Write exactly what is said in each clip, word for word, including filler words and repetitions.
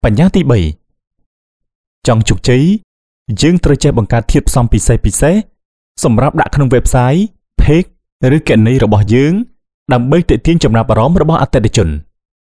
បញ្ញត្តិទីបីចង់ជោគជ័យយើងត្រូវចេះបង្កើតធាតុផ្សំពិសេសពិសេសសម្រាប់ដាក់ក្នុង website page ឬគណនីរបស់យើងដើម្បីទាក់ទាញចំណាប់អារម្មណ៍របស់អតិថិជន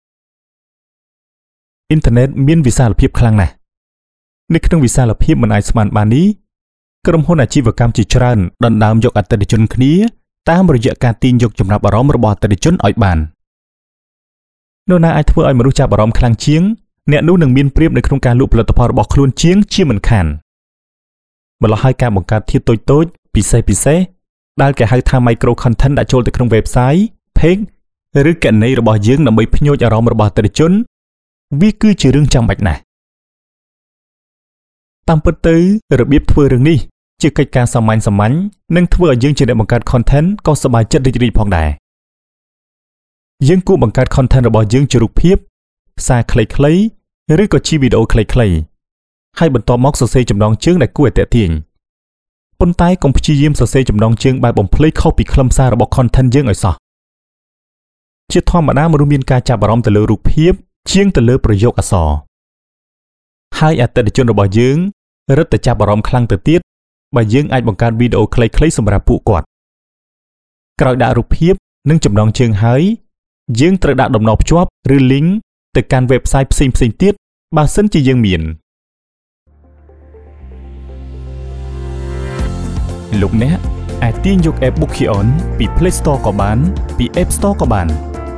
អ៊ីនធឺណិតមានវិសាលភាពខ្លាំងណាស់នៅក្នុងវិសាលភាពមិនអាចស្មានបាននេះក្រុមហ៊ុនអាជីវកម្មជាច្រើនដណ្ដើមយកអតិថិជនគ្នាតាមរយៈការទាញយកចំណាប់អារម្មណ៍របស់អតិថិជនឲ្យបាននរណាអាចធ្វើឲ្យមនុស្សចាប់អារម្មណ៍ខ្លាំងជាងអ្នកនោះនឹងមានប្រៀបនៅក្នុងការលក់ផលិតផលរបស់ខ្លួនជាងជាមិនខានម្ល៉េះហើយការបង្កើតធាតុតូចតូចពិសេសពិសេសដែលគេហៅថា micro content ដាក់ចូលទៅក្នុង website page ឬគណនីរបស់យើងដើម្បីភ្ញួចអារម្មណ៍របស់អតិថិជនវាគឺជារឿងចាំបាច់ណាស់តាមពិតទៅរបៀបធ្វើរឿងនេះជាកិច្ចការសាមញ្ញសាមញ្ញនិងធ្វើឲ្យយើងជាអ្នកបង្កើត content ក៏សប្បាយចិត្តរីករាយផងដែរយើងគួរបង្កើត content របស់យើងជារូបភាពសារខ្លីៗឬក៏ជាវីដេអូខ្លីៗហើយបន្ទាប់មកសរសេរចំណងជើងដែលគួរឲ្យទាក់ទាញប៉ុន្តែកុំព្យាយាមសរសេរចំណងជើងបែបបំភ្លៃខុសពីខ្លឹមសាររបស់ content យើងឲ្យសោះជាធម្មតាមនុស្សមានការចាប់អារម្មណ៍ទៅលើរូបភាពជាងទៅលើប្រយោគអក្សរហើយអតិថិជនរបស់យើងរឹតតែចាប់អារម្មណ៍ខ្លាំងទៅទៀតបើយើងអាចបង្កើតវីដេអូខ្លីៗសម្រាប់ពួកគាត់ក្រោយដាក់រូបភាពនិងចំណងជើងហើយយើងត្រូវដាក់តំណភ្ជាប់ឬ link ទៅកាន់ website ផ្សេងៗទៀតបើសិនជាយើងមានលោកអ្នកអាចទាញយក app Bookion ពី Play Store ក៏បានពី App Store ក៏បាន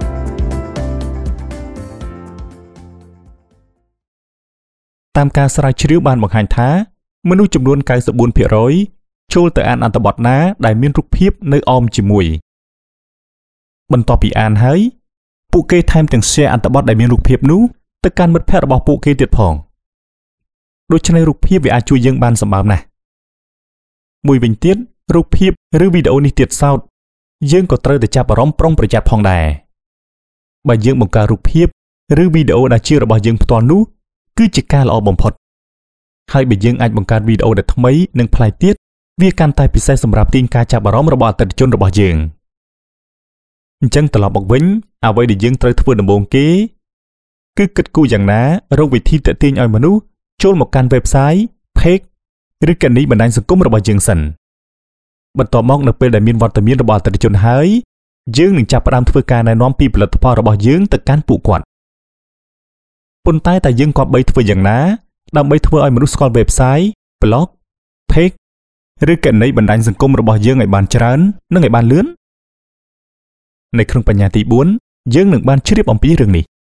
តាមការស្រាវជ្រាវបានបង្ហាញថាមនុស្សចំនួន 九十四% ចូលទៅអានអត្ថបទណាដែលមានរូបភាពនៅអមជាមួយបន្ទាប់ពីអានហើយពួកគេថែមទាំង share អត្ថបទដែលមានរូបភាពនោះទៅកាន់មិត្តភ័ក្តិរបស់ពួកគេទៀតផងដូច្នេះរូបភាពវាអាចជួយយើងបានសម្បើមណាស់មួយវិញទៀតរូបភាពឬវីដេអូនេះទៀតសោតយើងក៏ត្រូវតែចាប់អារម្មណ៍ប្រុងប្រយ័ត្នផងដែរបើយើងបង្កើតរូបភាពឬវីដេអូដែលជារបស់យើងផ្ទាល់នោះគឺជាការល្អបំផុតហើយបើយើងអាចបង្កើតវីដេអូដែលថ្មីនិងប្លែកទៀតវាកាន់តែពិសេសសម្រាប់ទាញការចាប់អារម្មណ៍របស់អតិថិជនរបស់យើងអញ្ចឹងត្រឡប់មកវិញអ្វីដែលយើងត្រូវធ្វើដំបូងគេគឺគិតគូរយ៉ាងណារកវិធីទាក់ទាញឲ្យមនុស្សចូលមកកាន់ website page ឬគណនីបណ្ដាញសង្គមរបស់យើងសិនបន្ទាប់មកនៅពេលដែលមានវត្តមានរបស់អតិថិជនហើយយើងនឹងចាប់ផ្ដើមធ្វើការណែនាំពីផលិតផលរបស់យើងទៅកាន់ពួកគាត់ប៉ុន្តែតែយើងគប្បីធ្វើយ៉ាងណាដើម្បីធ្វើឲ្យមនុស្សស្គាល់ website blog page ឬគណនីបណ្ដាញសង្គមរបស់យើងឲ្យបានច្រើននិងឲ្យបានលឿននៅក្នុងបញ្ញត្តិទីបួនយើងនឹងបានជ្រាបអំពីរឿងនេះ